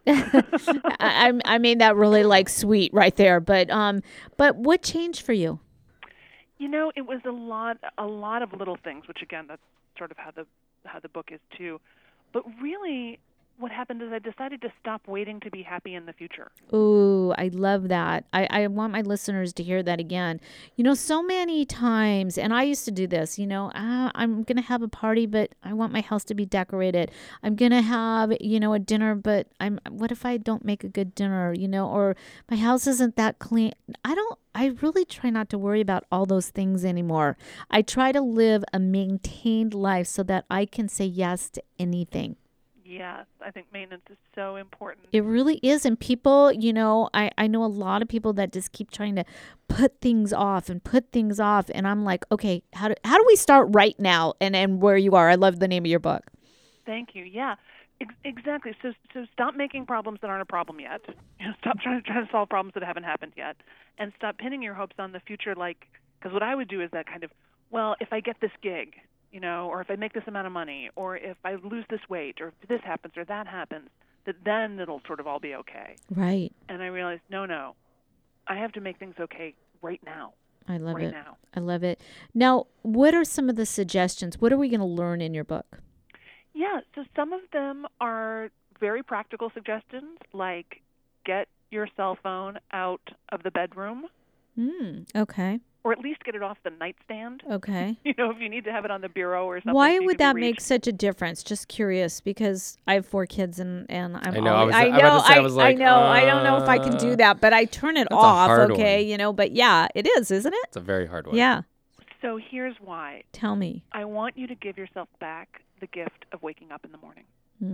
I mean that really like sweet right there. But what changed for you? You know, it was a lot of little things, which again, that's sort of how the book is too. But really, what happened is I decided to stop waiting to be happy in the future. Ooh, I love that. I want my listeners to hear that again. You know, so many times, and I used to do this, you know, I'm going to have a party, but I want my house to be decorated. I'm going to have, you know, a dinner, but what if I don't make a good dinner, you know, or my house isn't that clean. I really try not to worry about all those things anymore. I try to live a maintained life so that I can say yes to anything. Yes, I think maintenance is so important. It really is. And people, you know, I know a lot of people that just keep trying to put things off. And I'm like, okay, how do we start right now and where you are? I love the name of your book. Thank you. Yeah, exactly. So stop making problems that aren't a problem yet. You know, stop trying to solve problems that haven't happened yet. And stop pinning your hopes on the future. Because what I would do is that kind of, well, if I get this gig, you know, or if I make this amount of money, or if I lose this weight, or if this happens or that happens, that then it'll sort of all be okay. Right. And I realized, no, I have to make things okay right now. I love right it. Now. I love it. Now, what are some of the suggestions? What are we going to learn in your book? Yeah, so some of them are very practical suggestions, like get your cell phone out of the bedroom. Okay. Or at least get it off the nightstand. Okay. You know, if you need to have it on the bureau or something. Why would that make such a difference? Just curious, because I have 4 kids and I'm I know. I don't know if I can do that, but I turn it off. Okay, one. You know, but yeah, it is, isn't it? It's a very hard one. Yeah. So here's why. Tell me. I want you to give yourself back the gift of waking up in the morning.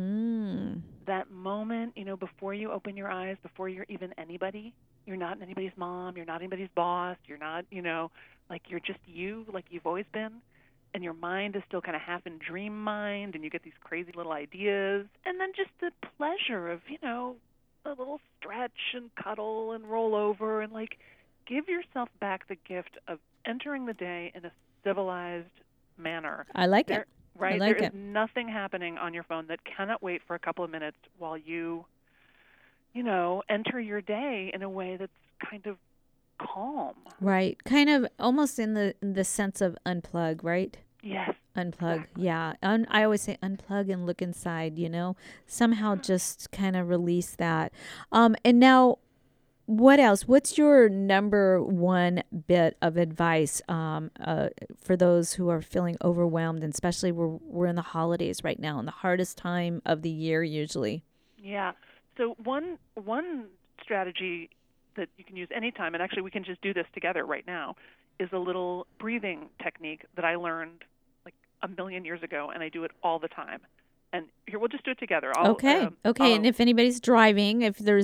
That moment, you know, before you open your eyes, before you're even anybody, you're not anybody's mom, you're not anybody's boss, you're not, you know, like you're just you, like you've always been, and your mind is still kind of half in dream mind, and you get these crazy little ideas, and then just the pleasure of, you know, a little stretch and cuddle and roll over and like give yourself back the gift of entering the day in a civilized manner. I like it. Right? Like there is nothing happening on your phone that cannot wait for a couple of minutes while you know, enter your day in a way that's kind of calm. Right. Kind of almost in the sense of unplug, right? Yes. Unplug. Exactly. Yeah. I always say unplug and look inside, you know, somehow just kind of release that. And now, what else? What's your number one bit of advice for those who are feeling overwhelmed, and especially we're in the holidays right now, and the hardest time of the year usually? Yeah. So one strategy that you can use anytime, and actually we can just do this together right now, is a little breathing technique that I learned like a million years ago, and I do it all the time. And here, we'll just do it together. Okay. And if anybody's driving,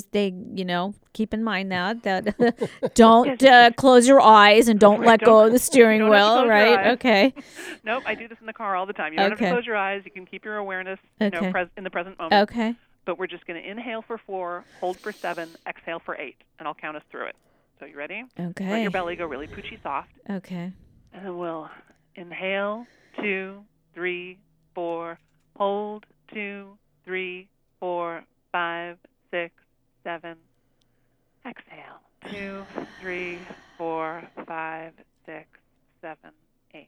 keep in mind that don't close your eyes and don't let go of the steering wheel, right? Okay. Nope, I do this in the car all the time. You don't have to close your eyes. You can keep your awareness, in the present moment. Okay. But we're just going to inhale for 4, hold for 7, exhale for 8, and I'll count us through it. So you ready? Okay. Let your belly go really poochy soft. Okay. And then we'll inhale, 2, 3, 4. Hold, 2, 3, 4, 5, 6, 7. Exhale, 2, 3, 4, 5, 6, 7, 8.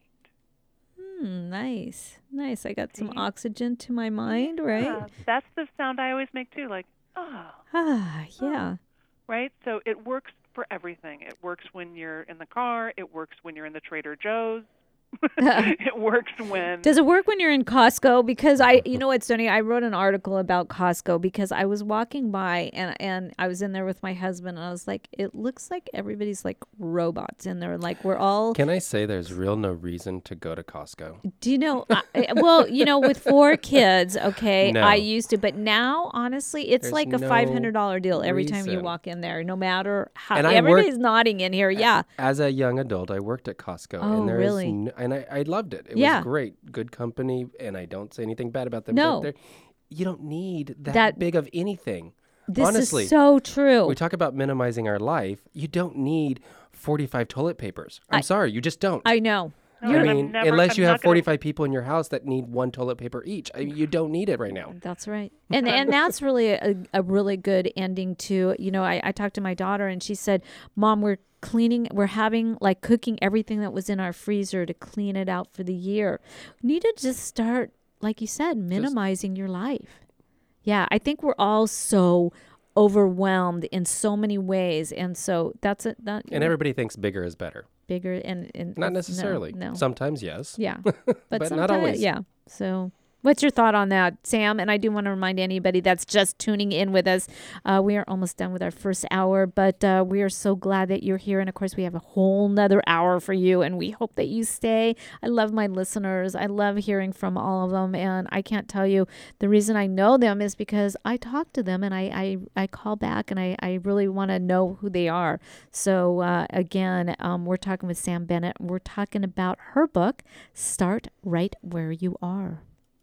Nice. I got some oxygen to my mind, right? Yeah, that's the sound I always make too, like, yeah. Right? So it works for everything. It works when you're in the car. It works when you're in the Trader Joe's. It works when... Does it work when you're in Costco? Because you know what's funny? I wrote an article about Costco because I was walking by and I was in there with my husband and I was like, it looks like everybody's like robots in there. Like we're all... Can I say there's no reason to go to Costco? Do you know? Well, you know, with 4 kids, okay, No. I used to, but now honestly, it's There's like a no $500 deal every time you reason. walk in there, no matter how. And Everybody's nodding in here. Yeah. As a young adult, I worked at Costco. Oh, and really? And I loved it. It Yeah. was great. Good company. And I don't say anything bad about them. No. But you don't need that big of anything. This Honestly, is so true. we talk about minimizing our life. You don't need 45 toilet papers. I'm sorry, you just don't. I know. I mean, unless you have 45 people in your house that need one toilet paper each. You don't need it right now. That's right. And that's really a really good ending to, I talked to my daughter and she said, Mom, we're cooking everything that was in our freezer to clean it out for the year. You need to just start, like you said, minimizing your life. Yeah, I think we're all so overwhelmed in so many ways. And so that's it. And everybody thinks bigger is better. Bigger and not necessarily. No. Sometimes yes. Yeah, but not always. Yeah. So, what's your thought on that, Sam? And I do want to remind anybody that's just tuning in with us. We are almost done with our first hour, but we are so glad that you're here. And of course, we have a whole nother hour for you, and we hope that you stay. I love my listeners. I love hearing from all of them, and I can't tell you the reason I know them is because I talk to them and I call back and I really want to know who they are. So again, we're talking with Sam Bennett. We're talking about her book, Start Right Where You Are.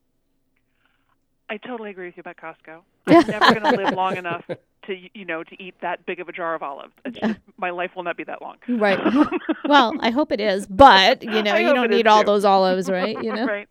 I totally agree with you about Costco. I'm never going to live long enough to eat that big of a jar of olives. It's just, my life will not be that long. Right. Well, I hope it is, but you don't need all those olives, right? Right.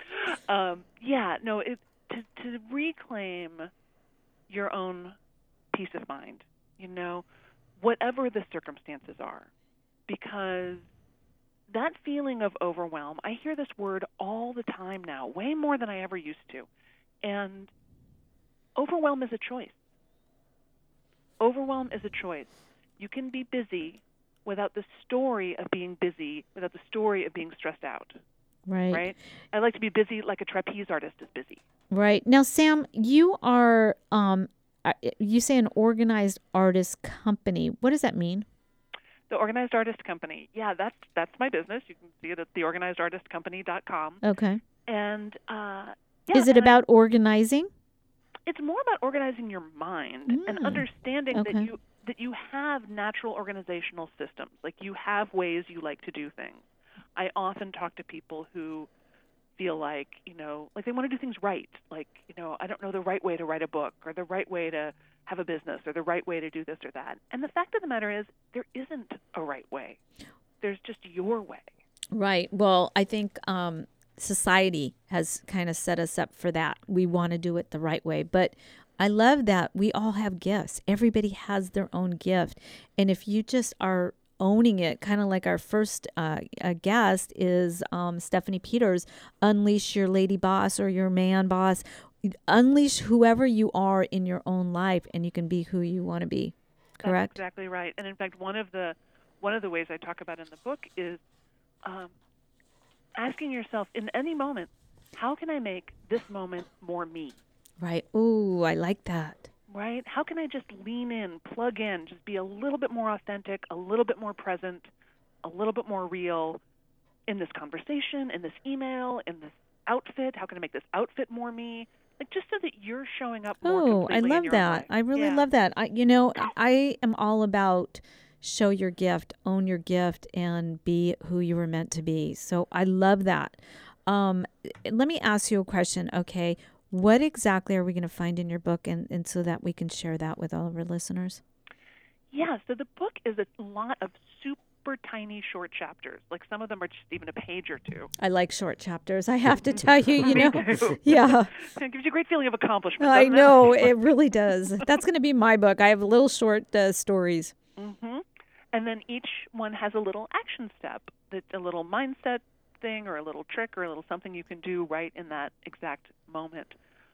To reclaim your own peace of mind, whatever the circumstances are, because that feeling of overwhelm, I hear this word all the time now, way more than I ever used to. And overwhelm is a choice. Overwhelm is a choice. You can be busy without the story of being busy, without the story of being stressed out. Right? I like to be busy like a trapeze artist is busy. Right. Now, Sam, you are, you say an organized artist company. What does that mean? The Organized Artist Company. Yeah, that's my business. You can see it at theorganizedartistcompany.com. Okay. And is it about organizing? It's more about organizing your mind and understanding that you have natural organizational systems. Like you have ways you like to do things. I often talk to people who feel like they want to do things right. Like, I don't know the right way to write a book or the right way to have a business or the right way to do this or that. And the fact of the matter is there isn't a right way. There's just your way. Right. Well, I think society has kind of set us up for that. We want to do it the right way. But I love that we all have gifts. Everybody has their own gift. And if you just are owning it, kind of like our first guest is Stephanie Peters, unleash your lady boss or your man boss. Unleash whoever you are in your own life, and you can be who you want to be. Correct? That's exactly right. And in fact, one of the ways I talk about in the book is asking yourself in any moment, how can I make this moment more me? Right. Ooh, I like that. Right? How can I just lean in, plug in, just be a little bit more authentic, a little bit more present, a little bit more real in this conversation, in this email, in this outfit? How can I make this outfit more me? Like just so that you're showing up more completely I love in your that. life. I really love that. I am all about show your gift, own your gift, and be who you were meant to be. So I love that. Let me ask you a question. Okay. What exactly are we going to find in your book and so that we can share that with all of our listeners? Yeah. So the book is a lot of super tiny short chapters. Like some of them are just even a page or two. I like short chapters. I have to tell you, Me too. Yeah. It gives you a great feeling of accomplishment. I know. It really does. That's going to be my book. I have little short stories. Mm-hmm. And then each one has a little action step, that's a little mindset thing or a little trick or a little something you can do right in that exact moment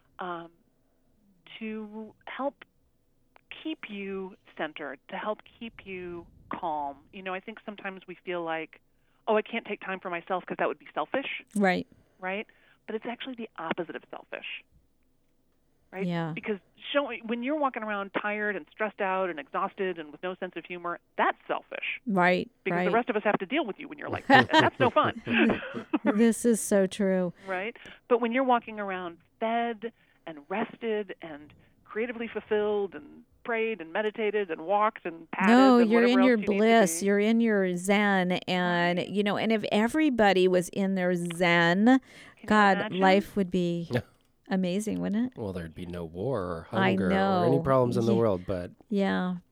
to help keep you centered, to help keep you calm. I think sometimes we feel like, I can't take time for myself because that would be selfish. Right. Right? But it's actually the opposite of selfish. Right? Yeah. Because when you're walking around tired and stressed out and exhausted and with no sense of humor, that's selfish. Right. Because the rest of us have to deal with you when you're like that, and that's no fun. This is so true. Right? But when you're walking around fed and rested and creatively fulfilled and prayed and meditated and walked and patted. No, and you're in your you bliss. You're in your zen. And, and if everybody was in their zen, God, life would be amazing, wouldn't it? Well, there'd be no war or hunger or any problems in the world. But yeah.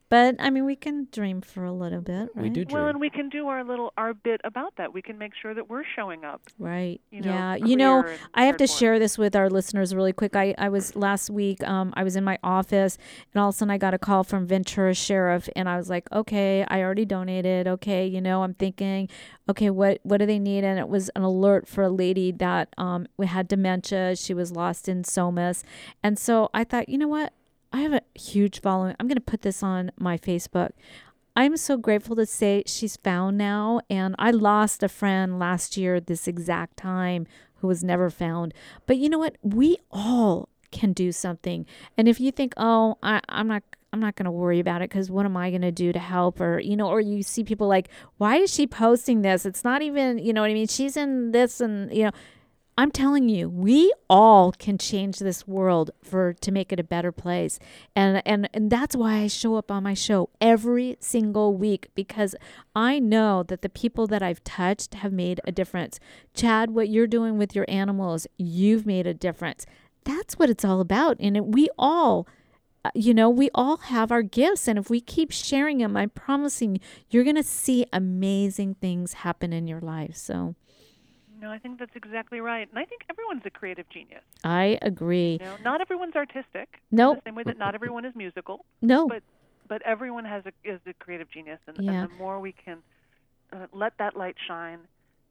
But I mean, we can dream for a little bit, right? We do dream. Well, and we can do our bit about that. We can make sure that we're showing up. Right. You know, yeah. clear I have to and share this with our listeners really quick. I was last week, I was in my office, and all of a sudden I got a call from Ventura Sheriff, and I was like, okay, I already donated. Okay. You know, I'm thinking, okay, what do they need? And it was an alert for a lady that had dementia. She was lost in Somas. And so I thought, you know what? I have a huge following. I'm going to put this on my Facebook. I'm so grateful to say she's found now. And I lost a friend last year at this exact time who was never found. But you know what? We all can do something. And if you think, oh, I'm not going to worry about it because what am I going to do to help? Or, you know, or you see people like, why is she posting this? It's not even, you know what I mean? She's in this and, you know, I'm telling you, we all can change this world to make it a better place. And that's why I show up on my show every single week, because I know that the people that I've touched have made a difference. Chad, what you're doing with your animals, you've made a difference. That's what it's all about. And we all, you know, we all have our gifts. And if we keep sharing them, I'm promising you're going to see amazing things happen in your life. So. No, I think that's exactly right. And I think everyone's a creative genius. I agree. You know, not everyone's artistic. Nope. The same way that not everyone is musical. No. But everyone is a creative genius. And the more we can let that light shine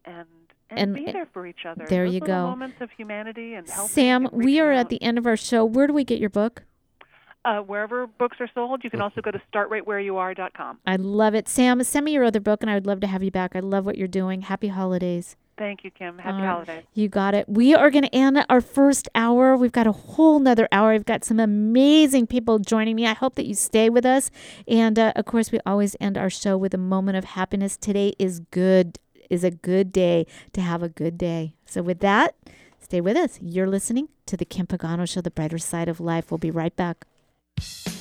and be there for each other. There Those you little go. Moments of humanity and helping. Sam, and we are out. at the end of our show. Where do we get your book? Wherever books are sold. You can also go to startrightwhereyouare.com. I love it. Sam, send me your other book, and I would love to have you back. I love what you're doing. Happy holidays. Thank you, Kim. Happy holidays. You got it. We are going to end our first hour. We've got a whole nother hour. I've got some amazing people joining me. I hope that you stay with us. And, of course, we always end our show with a moment of happiness. Today is a good day to have a good day. So with that, stay with us. You're listening to The Kim Pagano Show, The Brighter Side of Life. We'll be right back.